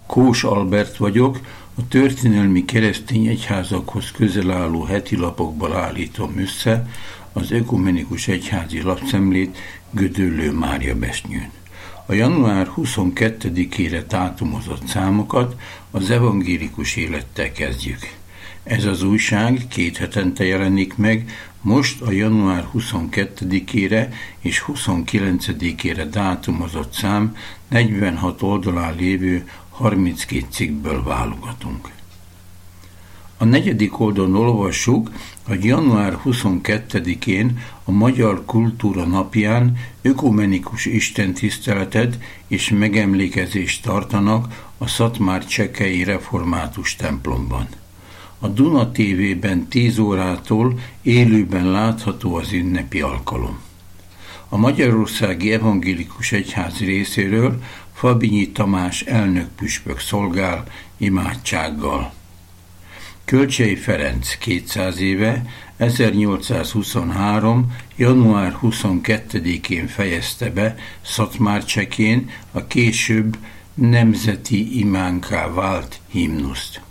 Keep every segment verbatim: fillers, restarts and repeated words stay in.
Kós Albert vagyok, a történelmi keresztény egyházakhoz közel álló heti lapokból állítom össze az Ökumenikus Egyházi Lapszemlét Gödöllő Mária Besnyőn. A január huszonkettedikére dátumozott számokat az evangélikus élettel kezdjük. Ez az újság két hetente jelenik meg, most a január huszonkettedikére és huszonkilencedikére dátumozott szám negyvenhat oldalán lévő harminckét cikkből válogatunk. A negyedik oldalon olvassuk, hogy január huszonkettedikén a Magyar Kultúra Napján ökumenikus istentiszteletet és megemlékezést tartanak a szatmár-csekei református templomban. A Duna té vében tíz órától élőben látható az ünnepi alkalom. A Magyarországi Evangélikus Egyház részéről Fabinyi Tamás elnökpüspök szolgál imádsággal. Kölcsey Ferenc kétszáz éve, ezernyolcszázhuszonhárom. január huszonkettedikén fejezte be Szatmár-csekén a később nemzeti imánká vált himnuszt.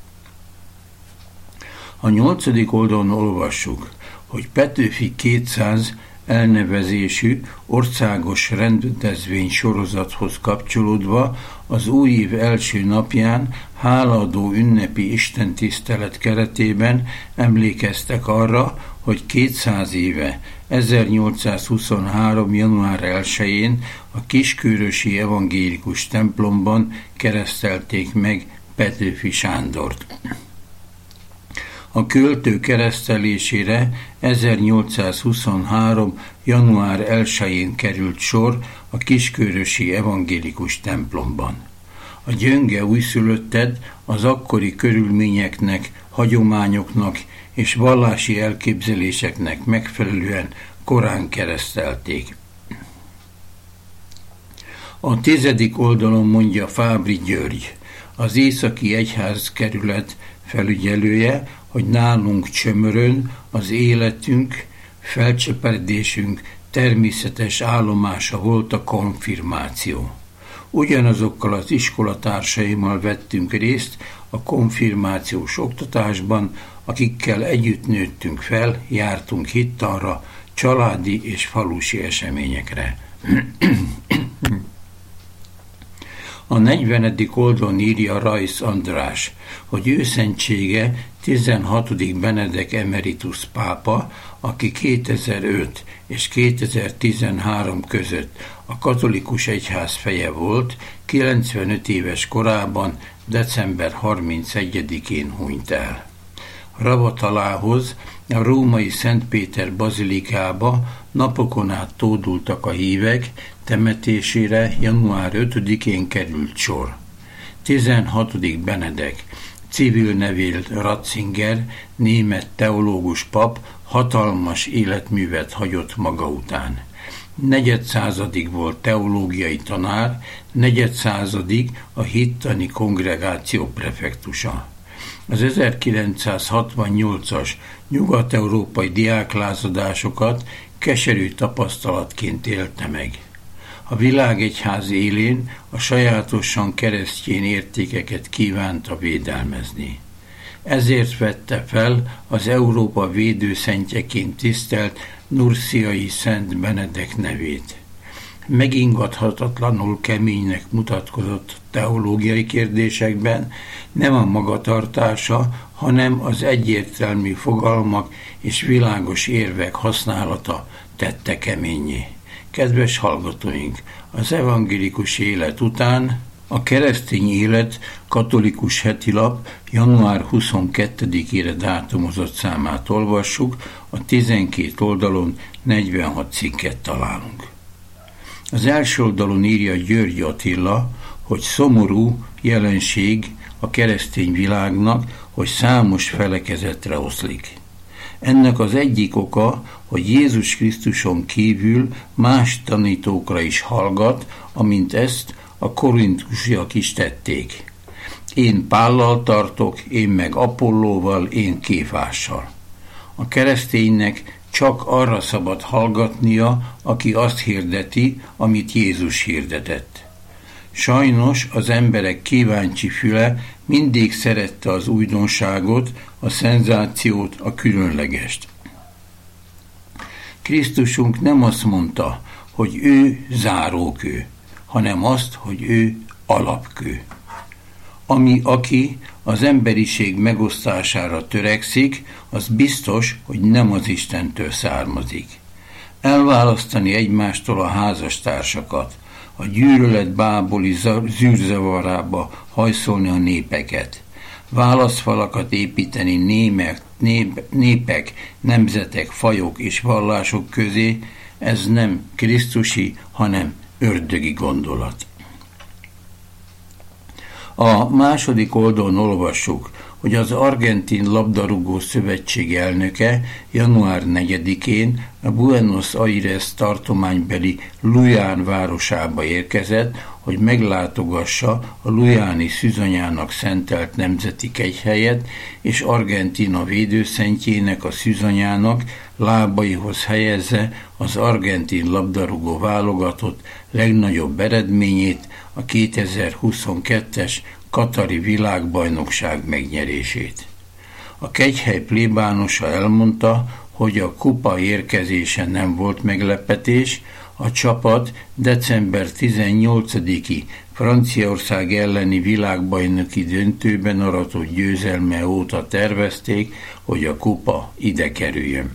A nyolcadik oldalon olvassuk, hogy Petőfi kétszáz elnevezésű országos rendezvény sorozathoz kapcsolódva az új év első napján hálaadó ünnepi istentisztelet keretében emlékeztek arra, hogy kétszáz éve, ezernyolcszázhuszonhárom. január elsején a Kiskörösi Evangélikus templomban keresztelték meg Petőfi Sándort. A költő keresztelésére ezernyolcszázhuszonhárom. január elsején került sor a Kiskörösi Evangélikus templomban. A gyönge újszülöttet az akkori körülményeknek, hagyományoknak és vallási elképzeléseknek megfelelően korán keresztelték. A tizedik oldalon mondja Fábry György, az Északi Egyházkerület felügyelője, hogy nálunk Csömörön az életünk, felcseperedésünk természetes állomása volt a konfirmáció. Ugyanazokkal az iskolatársaimmal vettünk részt a konfirmációs oktatásban, akikkel együtt nőttünk fel, jártunk hittanra, családi és falusi eseményekre. A negyvenedik oldalon írja Rajsz András, hogy őszentsége tizenhatodik Benedek emeritus pápa, aki kétezer-öt és kétezer-tizenhárom között a katolikus egyház feje volt, kilencvenöt éves korában, december harmincegyedikén hunyt el. Ravatalához, a római Szent Péter bazilikába napokon át tódultak a hívek, temetésére január ötödikén került sor. tizenhatodik Benedek, civil nevél Ratzinger, német teológus pap hatalmas életművet hagyott maga után. Negyedszázadig volt teológiai tanár, negyedszázadig a hittani kongregáció prefektusa. Az ezerkilencszázhatvannyolcas nyugat-európai diáklázadásokat keserű tapasztalatként élte meg. A világegyház élén a sajátosan keresztény értékeket kívánta védelmezni. Ezért vette fel az Európa védőszentjeként tisztelt Nurciai Szent Benedek nevét. Megingathatatlanul keménynek mutatkozott teológiai kérdésekben, nem a magatartása, hanem az egyértelmű fogalmak és világos érvek használata tette keménnyé. Kedves hallgatóink, az evangélikus élet után a Keresztény Élet katolikus hetilap január huszonkettedikére dátumozott számát olvassuk, a tizenkét oldalon negyvenhat cikket találunk. Az első oldalon írja György Attila, hogy szomorú jelenség a keresztény világnak, hogy számos felekezetre oszlik. Ennek az egyik oka, hogy Jézus Krisztuson kívül más tanítókra is hallgat, amint ezt a korintusiak is tették. Én Pállal tartok, én meg Apollóval, én Kéfással. A kereszténynek csak arra szabad hallgatnia, aki azt hirdeti, amit Jézus hirdetett. Sajnos az emberek kíváncsi füle mindig szerette az újdonságot, a szenzációt, a különlegest. Krisztusunk nem azt mondta, hogy ő zárókő, hanem azt, hogy ő alapkő. Ami, aki az emberiség megosztására törekszik, az biztos, hogy nem az Istentől származik. Elválasztani egymástól a házastársakat, a gyűlölet báboli zűrzavarába hajszolni a népeket, válaszfalakat építeni némek, nép, népek, nemzetek, fajok és vallások közé, ez nem krisztusi, hanem ördögi gondolat. A második oldalon olvassuk, hogy az Argentin Labdarúgó Szövetség elnöke január negyedikén a Buenos Aires tartománybeli Luján városába érkezett, hogy meglátogassa a lujáni szűzanyának szentelt nemzeti kegyhelyet, és Argentína védőszentjének, a szűzanyának lábaihoz helyezze az argentin labdarúgó válogatott legnagyobb eredményét, a kétezer-huszonkettes katari világbajnokság megnyerését. A kegyhely plébánosa elmondta, hogy a kupa érkezése nem volt meglepetés, a csapat december tizennyolcadiki Franciaország elleni világbajnoki döntőben aratott győzelme óta tervezték, hogy a kupa ide kerüljön.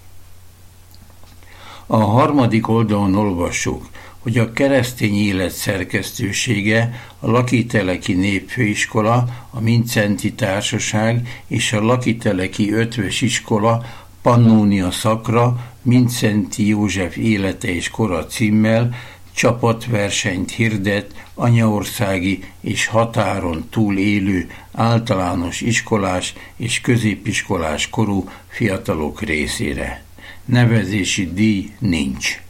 A harmadik oldalon olvassuk, hogy a keresztény élet szerkesztősége, a Lakiteleki Népfőiskola, a Mincenti Társaság és a Lakiteleki Ötvös Iskola Pannónia Szakra, Mincenti József élete és kora címmel csapatversenyt hirdet anyaországi és határon túl élő általános iskolás és középiskolás korú fiatalok részére. Nevezési díj nincs.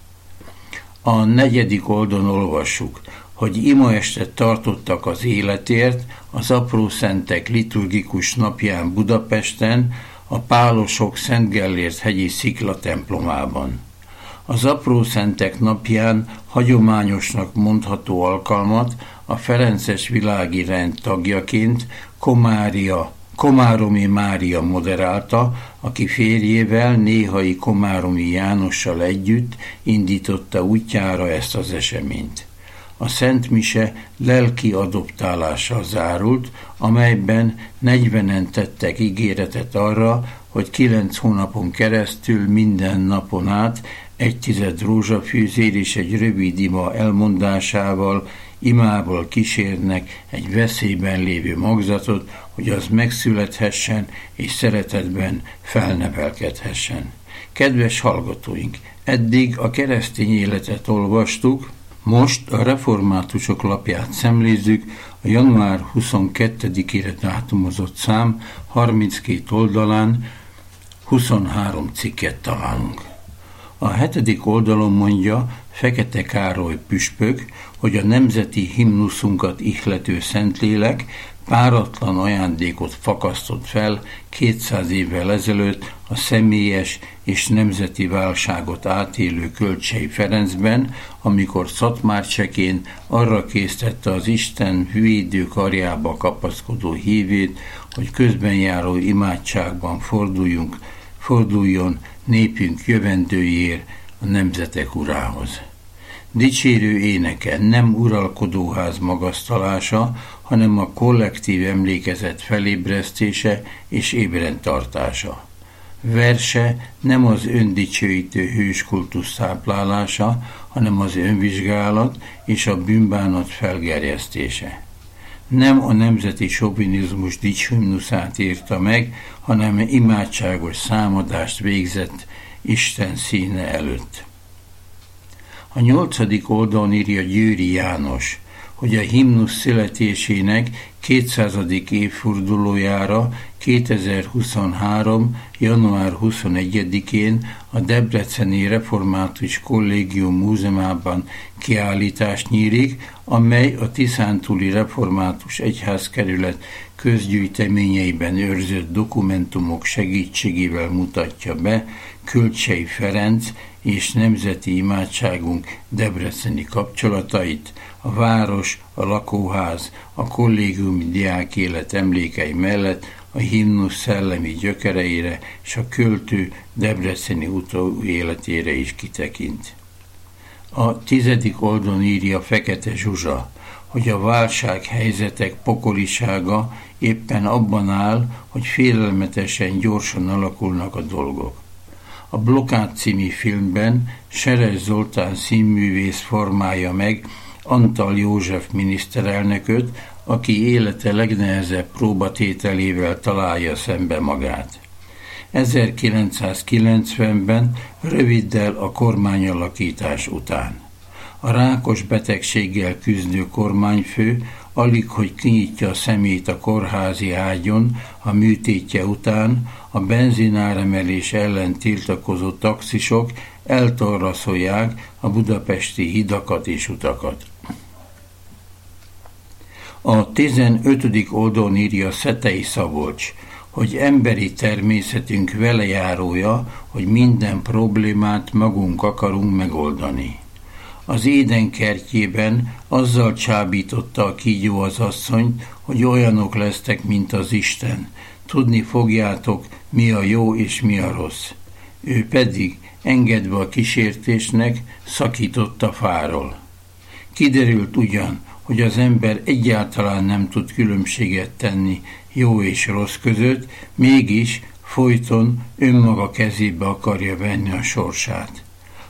A negyedik oldalon olvassuk, hogy imaestet tartottak az életért az Aprószentek liturgikus napján Budapesten, a Pálosok Szent Gellért hegyi Szikla templomában. Az Aprószentek napján hagyományosnak mondható alkalmat a ferences világi rend tagjaként Komária, Komáromi Mária moderálta, aki férjével, néhai Komáromi Jánossal együtt indította útjára ezt az eseményt. A Szent Mise lelki adoptálással zárult, amelyben negyvenen tettek ígéretet arra, hogy kilenc hónapon keresztül minden napon át egy tized rózsafűzér és egy rövid ima elmondásával, imával kísérnek egy veszélyben lévő magzatot, hogy az megszülethessen és szeretetben felnevelkedhessen. Kedves hallgatóink, eddig a keresztény életet olvastuk, most a reformátusok lapját szemlézzük, a január huszonkettedikére dátumozott szám harminckét oldalán huszonhárom cikket találunk. A hetedik oldalon mondja Fekete Károly püspök, hogy a nemzeti himnuszunkat ihlető Szentlélek páratlan ajándékot fakasztott fel kétszáz évvel ezelőtt a személyes és nemzeti válságot átélő Kölcsey Ferencben, amikor Szatmárcsekén arra késztette az Isten védő karjába kapaszkodó hívét, hogy közbenjáró imádságban forduljunk, forduljon népünk jövendőjéért, a nemzetek urához. Dicsérő éneke nem uralkodóház magasztalása, hanem a kollektív emlékezet felébresztése és ébren tartása. Verse nem az öndicsőítő hőskultusz táplálása, hanem az önvizsgálat és a bűnbánat felgerjesztése. Nem a nemzeti sovinizmus dicsőhimnuszát írta meg, hanem imádságos számadást végzett Isten színe előtt. A nyolcadik oldalon írja Győri János, hogy a himnusz születésének kétszázadik évfordulójára kétezer-huszonhárom. január huszonegyedikén a Debreceni Református Kollégium Múzeumában kiállítás nyílik, amely a Tiszántúli Református Egyházkerület közgyűjteményeiben őrzött dokumentumok segítségével mutatja be Kölcsey Ferenc és nemzeti imádságunk debreceni kapcsolatait, a a város, a lakóház, a kollégiumi diákélet emlékei mellett a himnusz szellemi gyökereire és a költő debreceni utóéletére is kitekint. A tizedik oldalon írja Fekete Zsuzsa, hogy a válsághelyzetek pokolisága éppen abban áll, hogy félelmetesen gyorsan alakulnak a dolgok. A Blokkád című filmben Seres Zoltán színművész formálja meg Antall József miniszterelnököt, aki élete legnehezebb próbatételével találja szembe magát. ezerkilencszázkilencvenben, röviddel a kormányalakítás után. A rákos betegséggel küzdő kormányfő alig, hogy kinyitja a szemét a kórházi ágyon a műtétje után, a benzináremelés ellen tiltakozó taxisok eltorraszolják a budapesti hidakat és utakat. A tizenötödik oldalon írja Szetei Szabolcs, hogy emberi természetünk velejárója, hogy minden problémát magunk akarunk megoldani. Az Éden kertjében azzal csábította a kígyó az asszonyt, hogy olyanok lesztek, mint az Isten. Tudni fogjátok, mi a jó és mi a rossz. Ő pedig, engedve a kísértésnek, szakított a fáról. Kiderült ugyan, hogy az ember egyáltalán nem tud különbséget tenni jó és rossz között, mégis folyton önmaga kezébe akarja venni a sorsát.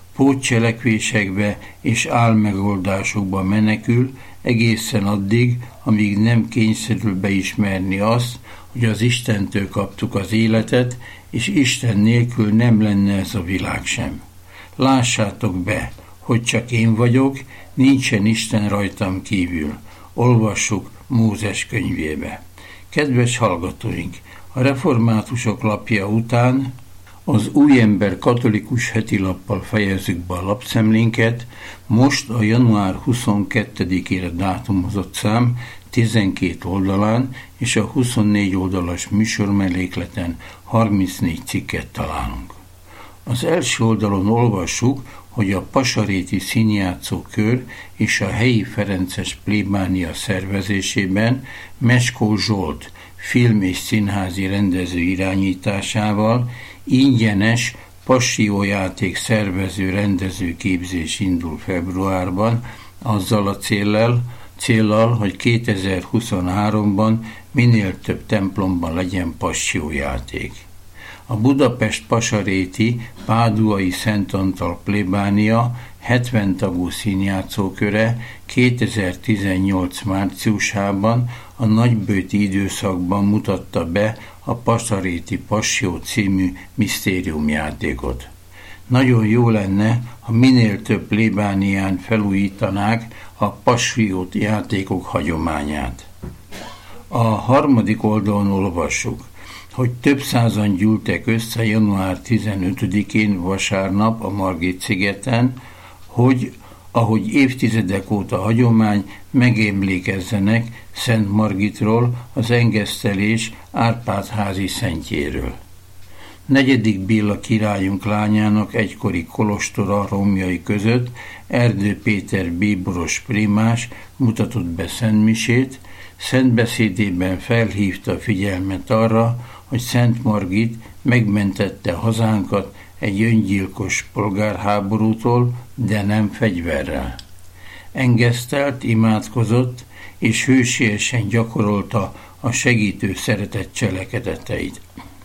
Pótcselekvésekbe és álmegoldásokba menekül egészen addig, amíg nem kényszerül beismerni azt, hogy az Istentől kaptuk az életet, és Isten nélkül nem lenne ez a világ sem. Lássátok be, hogy csak én vagyok, nincsen Isten rajtam kívül. Olvassuk Mózes könyvébe. Kedves hallgatóink, a reformátusok lapja után az Újember katolikus hetilappal fejezzük be a lapszemlénket, most a január huszonkettedikére dátumozott szám tizenkét oldalán és a huszonnégy oldalas műsormellékleten harmincnégy cikket találunk. Az első oldalon olvassuk, hogy a Pasaréti Színjátszó Kör és a helyi ferences plébánia szervezésében Meskó Zsolt film- és színházi rendező irányításával ingyenes passió-játék szervező rendező képzés indul februárban, azzal a céllal, céllal, hogy kétezer-huszonháromban minél több templomban legyen passió-játék. A Budapest Pasaréti Páduai Szent Antal plébánia hetven tagú színjátszóköre kétezer-tizennyolc márciusában a nagybőti időszakban mutatta be a Pasaréti Passió című misztériumjátékot. Nagyon jó lenne, ha minél több plébánián felújítanák a passió játékok hagyományát. A harmadik oldalon olvassuk, hogy több százan gyűltek össze január tizenötödikén vasárnap a Margit-szigeten, hogy, ahogy évtizedek óta hagyomány, megemlékezzenek Szent Margitról, az engesztelés Árpád-házi szentjéről. Negyedik Béla királyunk lányának egykori kolostora romjai között Erdő Péter bíboros primás mutatott be szentmisét, szentbeszédében felhívta a figyelmet arra, hogy Szent Margit megmentette hazánkat egy öngyilkos polgárháborútól, de nem fegyverrel. Engesztelt, imádkozott, és hősiesen gyakorolta a segítő szeretet cselekedeteit.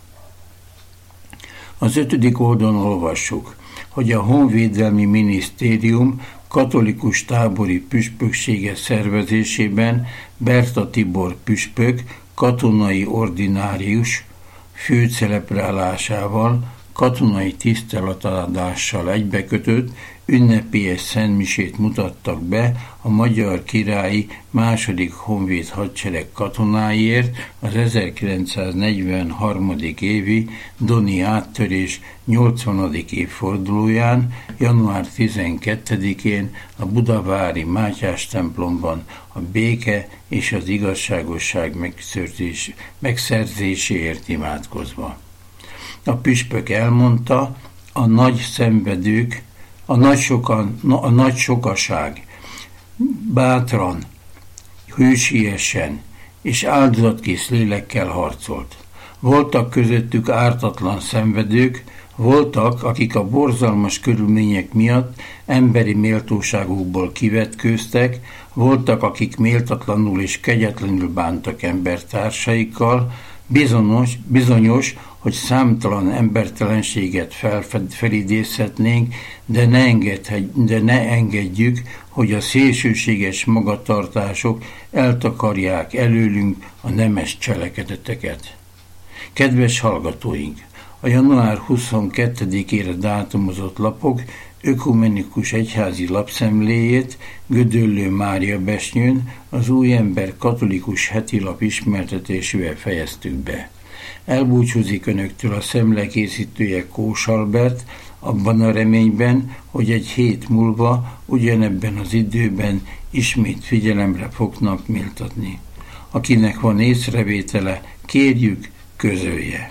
Az ötödik oldalon olvassuk, hogy a Honvédelmi Minisztérium katolikus tábori püspöksége szervezésében Berta Tibor püspök katonai ordinárius főcelebrálásával, katonai tiszteletadással egybekötött ünnepélyes szentmisét mutattak be a magyar királyi második honvéd hadsereg katonáiért az ezerkilencszáznegyvenhárom. évi doni áttörés nyolcvanadik évfordulóján, január tizenkettedikén a budavári Mátyás templomban a béke és az igazságosság megszerzéséért imádkozva. A püspök elmondta, a nagy szenvedők, a nagy, sokan, a nagy sokaság bátran, hősiesen és áldozatkész lélekkel harcolt. Voltak közöttük ártatlan szenvedők, voltak, akik a borzalmas körülmények miatt emberi méltóságukból kivetkőztek, voltak, akik méltatlanul és kegyetlenül bántak embertársaikkal, bizonyos, bizonyos, hogy számtalan embertelenséget felfed, felidézhetnénk, de ne, de ne engedjük, hogy a szélsőséges magatartások eltakarják előlünk a nemes cselekedeteket. Kedves hallgatóink! A január huszonkettedikére dátumozott lapok ökumenikus egyházi lapszemléjét Gödöllő Mária Besnyőn az Új Ember katolikus heti lap ismertetésével fejeztük be. Elbúcsúzik önöktől a szemle készítője Kós Albert, abban a reményben, hogy egy hét múlva ugyanebben az időben ismét figyelemre fognak méltatni. Akinek van észrevétele, kérjük, közölje.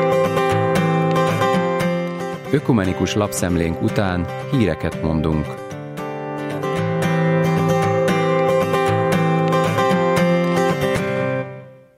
Ökumenikus lapszemlénk után híreket mondunk.